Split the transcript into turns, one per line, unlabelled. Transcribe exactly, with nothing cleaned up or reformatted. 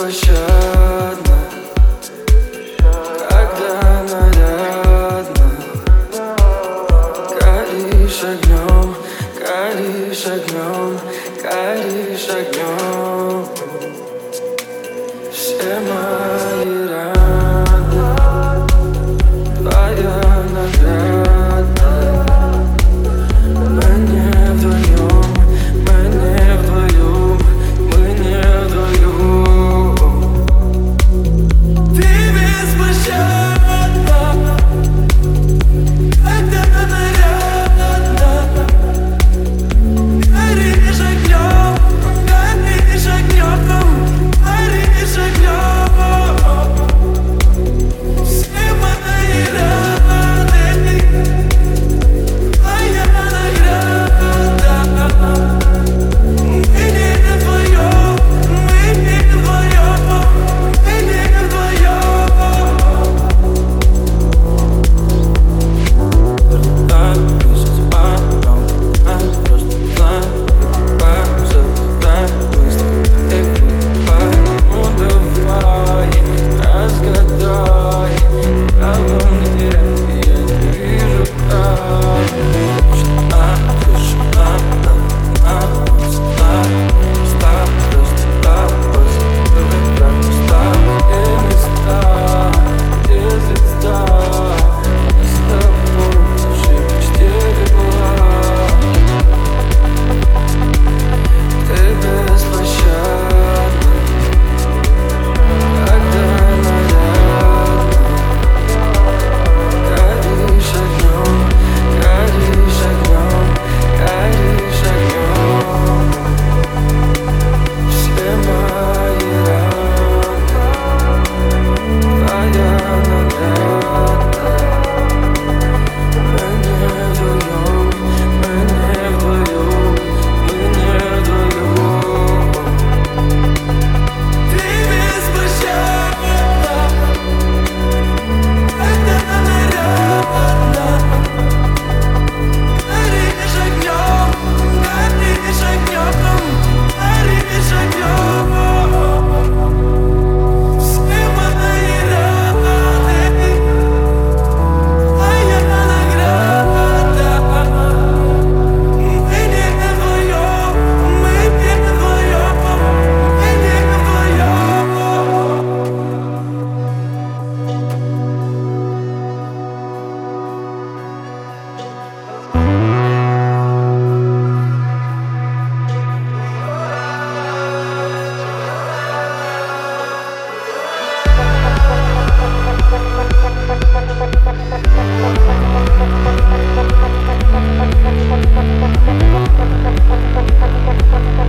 беспощадна, когда нарядно горишь огнем, горишь огнем, горишь огнем. Все мои раны, твоя награда. Мы не вдвоем, мы не вдвоем, мы не вдвоем. Ты беспощадна, когда нарядно горишь огнем, горишь огнем, горишь огнем. Все мои раны, твоя награда. Мы не вдвоем, мы не вдвоем, мы не вдвоем. Так, пусть потом, а просто знаю, позабывай быстро. И ну давай, разгадай, кого мне я не вижу так. Тишина, тишина, одна пустота, пуста, пустота, позабывай про пустые места, где звезда. Мы с тобой наши мечты легла. Ты беспощадна, когда нарядно горишь огнем, горишь огнем, горишь огнем. Все мои раны, твоя награда. Мы не вдвоем, мы не вдвоем, мы не вдвоем. Ты беспощадна, когда нарядно горишь огнем, горишь огнем, горишь огнем. Все мои раны, твоя награда. Мы не вдвоем, мы не вдвоем, мы не вдвоем.
We'll be right back.